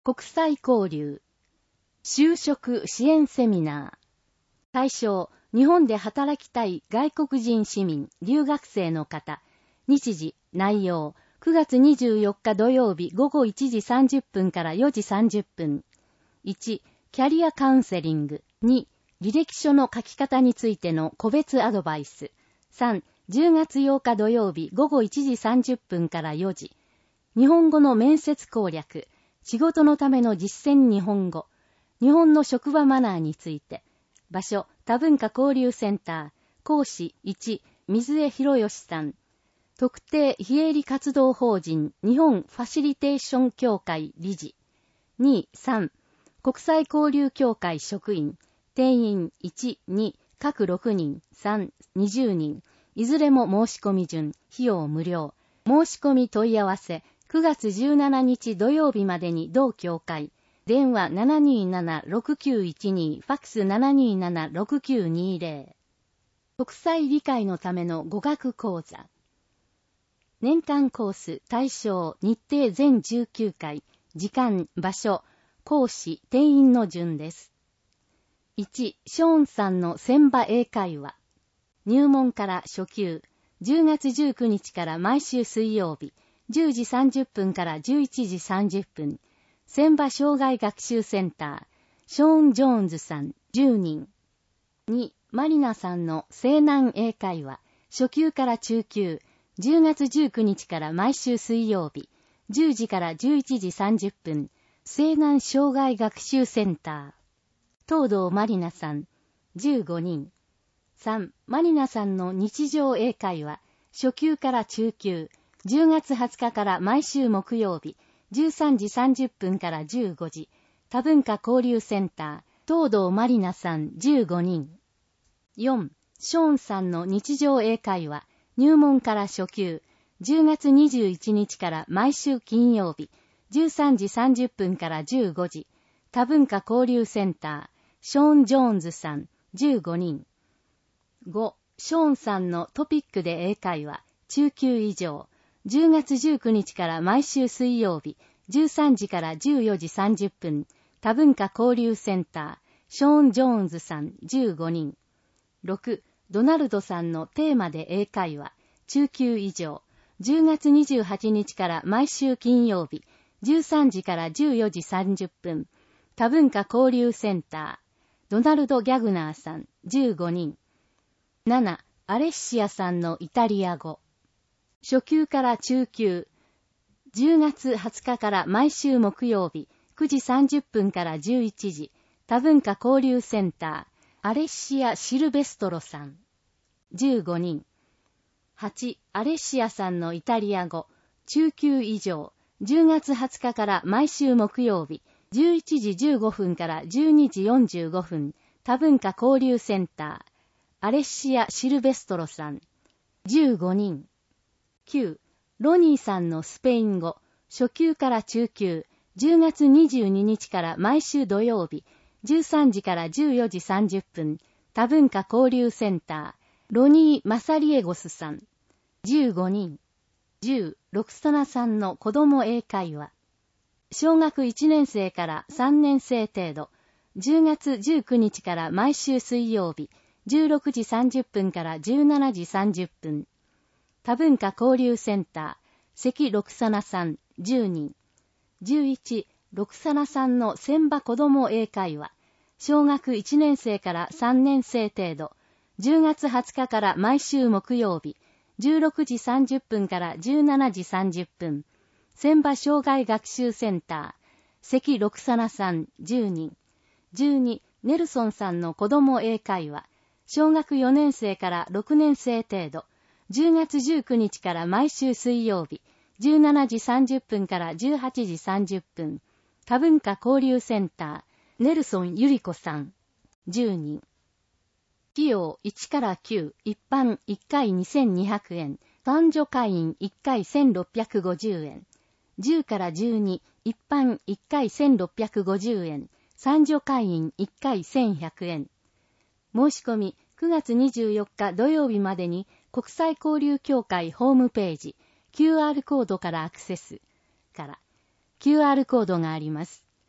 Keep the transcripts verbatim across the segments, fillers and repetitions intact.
国際交流就職支援セミナー対象日本で働きたい外国人市民留学生の方日時内容くがつにじゅうよっか土曜日午後いちじさんじゅっぷんからよじさんじゅっぷんいちキャリアカウンセリングに履歴書の書き方についての個別アドバイスさんじゅうがつようか土曜日午後いちじさんじゅっぷんからよじ日本語の面接攻略仕事のための実践日本語日本の職場マナーについて場所多文化交流センター講師いち水江博義さん特定非営利活動法人日本ファシリテーション協会理事に、さん国際交流協会職員定員いち、に各ろくにんさん、にじゅうにんいずれも申し込み順費用無料申し込み問い合わせくがつじゅうしちにち土曜日までに同協会電話 ななにーなな ろくきゅういちに ファックス ななにーなな ろくきゅうにーゼロ国際理解のための語学講座年間コース対象日程全じゅうきゅうかい時間場所講師定員の順ですいちショーンさんの千葉英会話入門から初級じゅうがつじゅうくにちから毎週水曜日じゅうじさんじゅっぷんからじゅういちじさんじゅっぷん千葉障害学習センターショーン・ジョーンズさんじゅうにんにマリナさんの西南英会話初級から中級じゅうがつじゅうくにちから毎週水曜日じゅうじからじゅういちじさんじゅっぷん西南障害学習センター東堂マリナさんじゅうごにんさんマリナさんの日常英会話初級から中級じゅうがつはつかから毎週木曜日じゅうさんじさんじゅっぷんからじゅうごじ多文化交流センター東堂マリナさんじゅうごにんよんショーンさんの日常英会話入門から初級じゅうがつにじゅういちにちから毎週金曜日じゅうさんじさんじゅっぷんからじゅうごじ多文化交流センターショーン・ジョーンズさんじゅうごにんごショーンさんのトピックで英会話中級以上じゅうがつじゅうくにちから毎週水曜日じゅうさんじからじゅうよじさんじゅっぷん多文化交流センターショーン・ジョーンズさんじゅうごにんろくドナルドさんのテーマで英会話中級以上じゅうがつにじゅうはちにちから毎週金曜日じゅうさんじからじゅうよじさんじゅっぷん多文化交流センタードナルド・ギャグナーさんじゅうごにんななアレッシアさんのイタリア語初級から中級じゅうがつはつかから毎週木曜日くじさんじゅっぷんからじゅういちじ多文化交流センターアレッシア・シルベストロさんじゅうごにんはちアレッシアさんのイタリア語中級以上じゅうがつはつかから毎週木曜日じゅういちじじゅうごふんからじゅうにじよんじゅうごふん多文化交流センターアレッシア・シルベストロさんじゅうごにんきゅうロニーさんのスペイン語初級から中級じゅうがつにじゅうににちから毎週土曜日じゅうさんじからじゅうよじさんじゅっぷん多文化交流センターロニー・マサリエゴスさんじゅうごにんじゅうロクソナさんの子供英会話小学いちねん生からさんねん生程度じゅうがつじゅうくにちから毎週水曜日じゅうろくじさんじゅっぷんからじゅうしちじさんじゅっぷん多文化交流センター関ロクサナさんじゅうにんじゅういちロクサナさんの千葉子供英会話小学いちねん生からさんねん生程度じゅうがつはつかから毎週木曜日じゅうろくじさんじゅっぷんからじゅうしちじさんじゅっぷん千葉障害学習センター関ロクサナさんじゅうにんじゅうにネルソンさんの子供英会話小学よねん生からろくねん生程度じゅうがつじゅうくにちから毎週水曜日じゅうしちじさんじゅっぷんからじゅうはちじさんじゅっぷん多文化交流センターネルソンゆり子さんじゅうにん費用いちからきゅう一般いっかいにせんにひゃくえん男女会員いっかいせんろっぴゃくごじゅうえんじゅうからじゅうに一般いっかいせんろっぴゃくごじゅうえん三女会員いっかいせんひゃくえん申し込みくがつにじゅうよっか土曜日までに国際交流協会ホームページ キューアール コードからアクセスから キューアール コードがあります。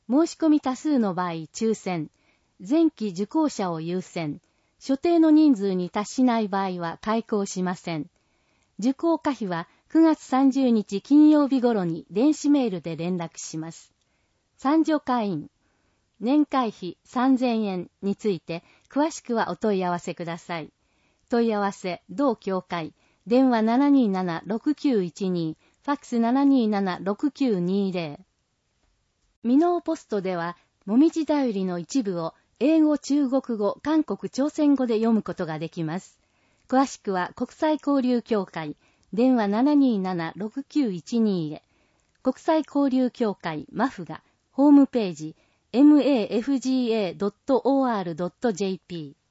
申し込み多数の場合抽選、前期受講者を優先、所定の人数に達しない場合は開講しません。受講可否はくがつさんじゅうにち金曜日頃に電子メールで連絡します。参助会員、年会費さんぜんえんについて詳しくはお問い合わせください。問い合わせ、同協会、電話 ななにーなな ろくきゅういちに、ファックス ななにーなな ろくきゅうにーぜろ。ミノーポストでは、もみじだよりの一部を英語、中国語、韓国、朝鮮語で読むことができます。詳しくは国際交流協会、電話 ななにーなな ろくきゅういちに へ、国際交流協会マフガ、ホームページ、マフガ ドットオーアールドットジェーピー